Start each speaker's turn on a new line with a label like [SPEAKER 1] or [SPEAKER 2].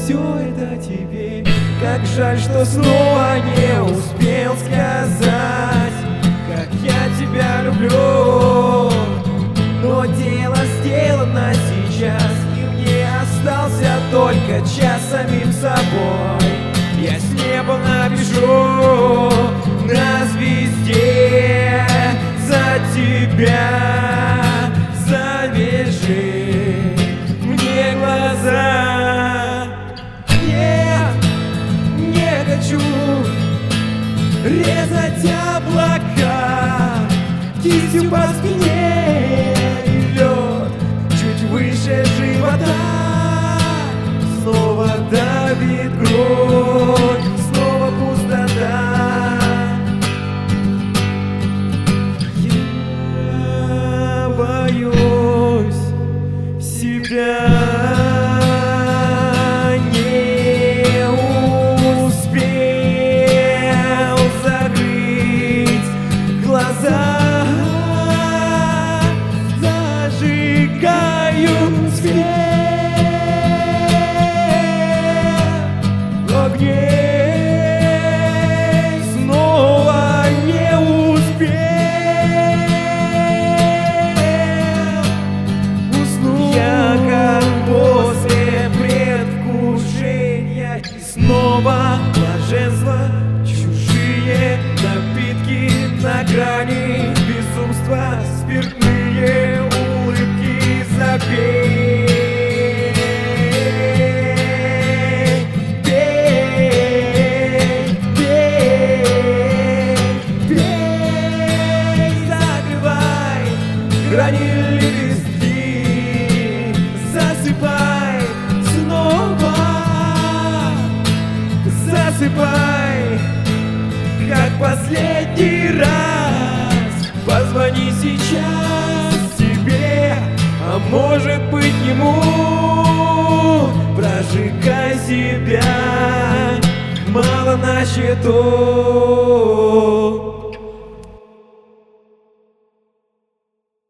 [SPEAKER 1] все это тебе. Как жаль, что снова не успел сказать, как я тебя люблю. Но дело сделано сейчас, и мне остался только час самим собой. Я с неба напишу на звезде за тебя, завяжи мне глаза. Нет, не хочу резать облака, кистью по спине и лед чуть выше живота. Снова давит грудь, снова пустота. Я боюсь себя. Не успел закрыть глаза, зажигаю свет в огне. Снова не успел уснуть. Я как после предвкушения, и снова блаженство. Чужие напитки на грани безумства, спиртные улыбки забей. Грани лепестки, засыпай снова, засыпай, как последний раз. Позвони сейчас себе, а может быть ему. Прожигай себя, мало на счету.